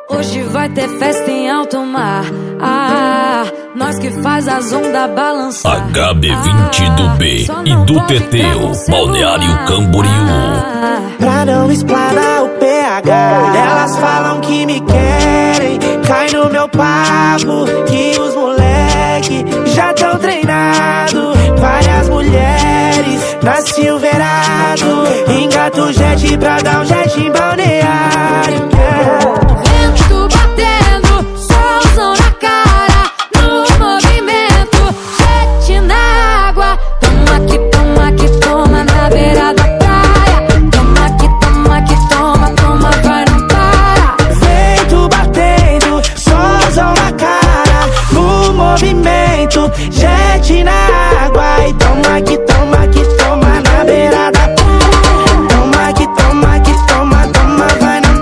Hoje vai ter festa em alto mar. Ah, nós que faz as ondas balançar. HB20 do B e do TT, o Balneário Camboriú. Pra não explanar o PH, elas falam que me querem. Cai no meu papo que os moleque já tão treinado. Várias mulheres na Silverado. Engata o jet pra dar um jet em Balneário. Vento batendo, solzão na cara, no movimento, jet na água. Toma que toma na beira da praia. Toma que toma, vai não para. Vento batendo, solzão na cara, no movimento, jet na água. E toma que toma na beira da praia. Toma que toma, vai não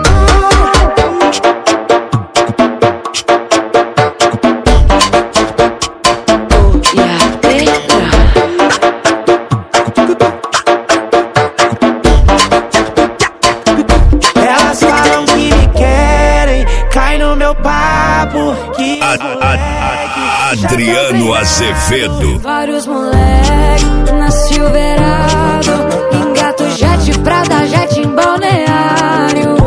Elas falam que me querem, cai no meu papo que Adriano Azevedo. Vários moleque na Silverado. Engata o jet pra dar jet em Balneário.